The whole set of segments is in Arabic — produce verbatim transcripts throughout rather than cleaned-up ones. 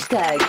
هاشتاج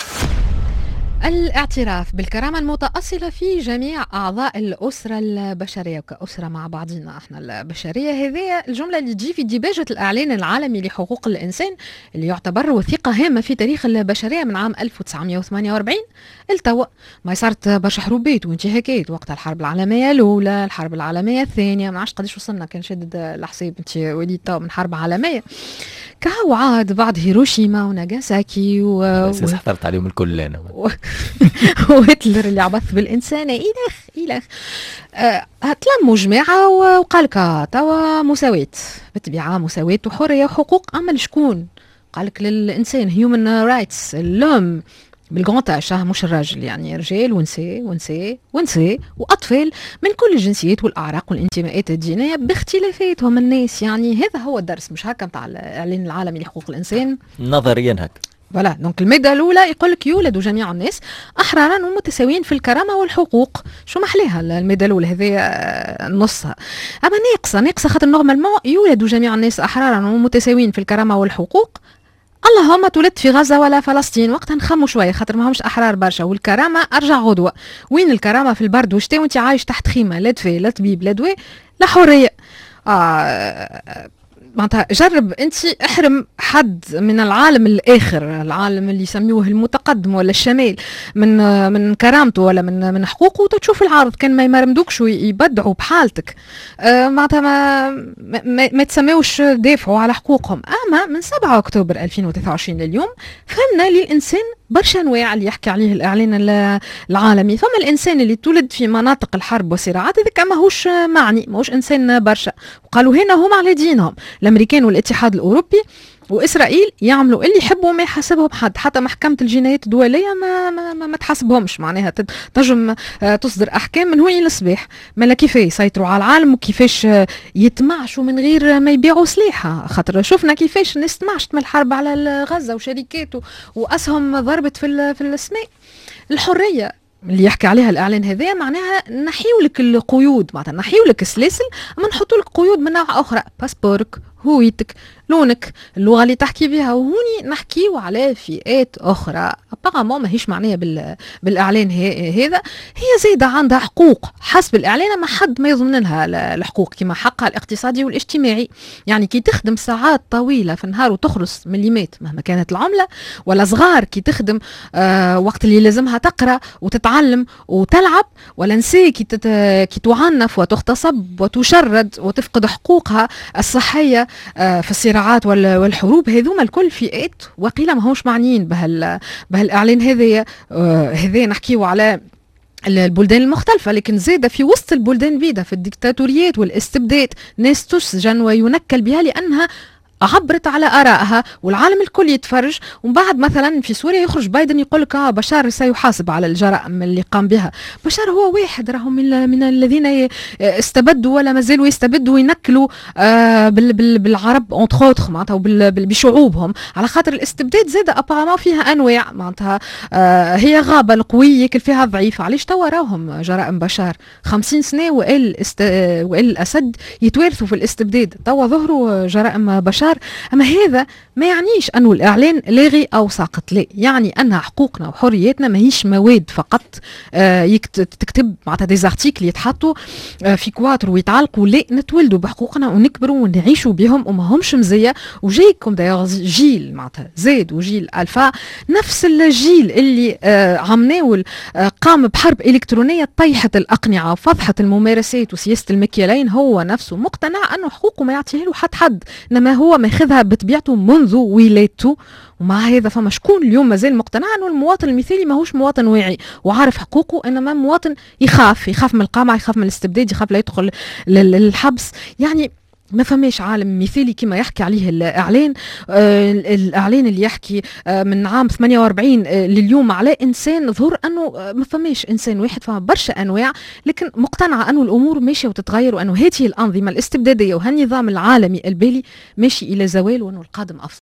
الاعتراف بالكرامة المتأصلة في جميع أعضاء الأسرة البشرية وكأسرة مع بعضنا احنا البشرية. هذه الجملة اللي تجي في ديباجة الإعلان العالمي لحقوق الإنسان اللي يعتبر وثيقة هامة في تاريخ البشرية من عام ألف وتسعمائة وثمانية وأربعين التوا. ما صارت برشا حروبات وانتهاكات وقت الحرب العالمية الأولى، الحرب العالمية الثانية، ما عادش قديش وصلنا كان شدد الحساب انت وليد تو من حرب عالمية كهو عاد بعد هيروشيما وناغاساكي و... بس حضرت عليهم الكل انا و... وهتلر اللي عبث بالإنسان إلخ إلخ أه تلموا جماعة وقالك توا مساواة بالطبيعة، مساواة وحرية وحقوق. أما لشكون قالك للإنسان هيومن رايتس اللوم بالقنطاش مش الراجل، يعني رجال ونساء ونساء ونساء وأطفال من كل الجنسيات والأعراق والانتماءات الدينية باختلافاتهم الناس. يعني هذا هو الدرس مش هكا متاع الإعلان العالمي لحقوق الإنسان نظريا هكا. فوالا دونك المادة الأولى يقول لك يولد جميع الناس أحرارا ومتساويين في الكرامة والحقوق. شو محليها المادة الأولى هذه نصها؟ أما ناقصة ناقصة خاطر نورمالمون يولد جميع الناس أحرارا ومتساويين في الكرامة والحقوق. اللهم تولدت في غزة ولا فلسطين وقتها نخموا شوية خاطر ما همش أحرار برشا. والكرامة أرجع غدوة، وين الكرامة في البرد والشتاء وانت عايش تحت خيمة لا دفاء لا طبيب لا دواء لا حرية. آه معناتها جرب انت احرم حد من العالم الاخر، العالم اللي يسميوه المتقدم ولا الشمال، من من كرامته ولا من من حقوقه وتشوف العرض كان ما يمرمدوكش ويبدعوا بحالتك. اه معناتها ما ما, ما تسميوش دافعوا على حقوقهم. اما من سبعة اكتوبر ألفين وثلاثة وعشرين لليوم فهمنا للانسان برشا انواع اللي يحكي عليه الاعلان العالمي. فما الانسان اللي تولد في مناطق الحرب والصراعات هذاك ماهوش معني، ماهوش انسان برشا. وقالوا هنا هم على دينهم الامريكان والاتحاد الاوروبي واسرائيل يعملوا اللي يحبوا ما يحاسبهم حد، حتى محكمه الجنايات الدوليه ما ما, ما, ما تحاسبهمش. معناها تنجم تصدر احكام من هون للصباح. ما كيف يسيطروا على العالم وكيفاش يتمعشوا من غير ما يبيعوا سلاح. خاطر شفنا كيفاش الناس تمعشت من الحرب على غزه وشركات واسهم ضربت في في السماء. الحريه اللي يحكي عليها الاعلان هذا معناها نحيوا لك القيود، معناتها نحيوا لك السلاسل اما نحطوا لك قيود من نوع اخرى، باسبورك، هويتك، لونك، اللغه اللي تحكي بها. وهوني نحكيوا على فئات اخرى ابارامون ماهيش معنيه بال... بالاعلان هذا. هي زايده عندها حقوق حسب الاعلان ما حد ما يضمن لها الحقوق كما حقها الاقتصادي والاجتماعي. يعني كي تخدم ساعات طويله في النهار وتخلص مليمات مهما كانت العمله، ولا صغار كي تخدم آه وقت اللي لازمها تقرا وتتعلم وتلعب، ولا نساء كي تت... كي تعنف وتغتصب وتشرد وتفقد حقوقها الصحيه آه في الصراعات والحروب. هذوما الكل فئات وقيل ما همش معنيين بهال بهالاعلان هذا. آه هذا نحكيو على البلدان المختلفة، لكن زادة في وسط البلدان البيضاء في الديكتاتوريات والاستبداد ناس تسجن وينكل بها لأنها عبرت على آرائها والعالم الكل يتفرج. ومن بعد مثلا في سوريا يخرج بايدن يقول لك اه بشار سيحاسب على الجرائم اللي قام بها. بشار هو واحد راهم من, من الذين استبدوا ولا ما زالوا يستبدوا وينكلوا آه بالعرب اونتر اوتر معناتها بشعوبهم على خاطر الاستبداد. زاد ابارامون فيها انواع معناتها آه هي غابه القوي ياكل فيها الضعيف. علاش توا راهم جرائم بشار خمسين سنه وال است... وال الاسد يتوارثوا في الاستبداد توا ظهروا جرائم بشار. أما هذا ما يعنيش أنه الإعلان لاغي أو ساقط، لا، يعني أن حقوقنا وحرياتنا ما هيش مواد فقط آه تكتب معناتها ديزارتيكل يتحطوا آه في كواتر ويتعلقوا. لا، نتولدوا بحقوقنا ونكبروا ونعيشوا بهم وما همش مزية. وجايكم دايوغ جيل معناتها زاد وجيل ألفا نفس الجيل اللي آه عمناول آه قام بحرب إلكترونية طيحت الأقنعة وفضحت الممارسات وسياسة المكيالين. هو نفسه مقتنع أنه حقوقه ما يعطيها له حد حد، إنما هو ماخذها بطبيعته منذ ولادته. ومع هذا فما شكون اليوم مازال مقتنع انه المواطن المثالي ماهوش مواطن واعي وعارف حقوقه، انما مواطن يخاف يخاف من القمع، يخاف من الاستبداد، يخاف لا يدخل للحبس. يعني ما فماش عالم مثالي كما يحكي عليه الإعلان. آه الإعلان اللي يحكي آه من عام ثمانية وأربعين آه لليوم على إنسان ظهر أنه آه ما فماش إنسان واحد، فما برشا أنواع، لكن مقتنعة أنه الأمور ماشية وتتغير وأنه هذه الأنظمة الاستبدادية وهالنظام العالمي البالي ماشي إلى زوال وأنه القادم أفضل.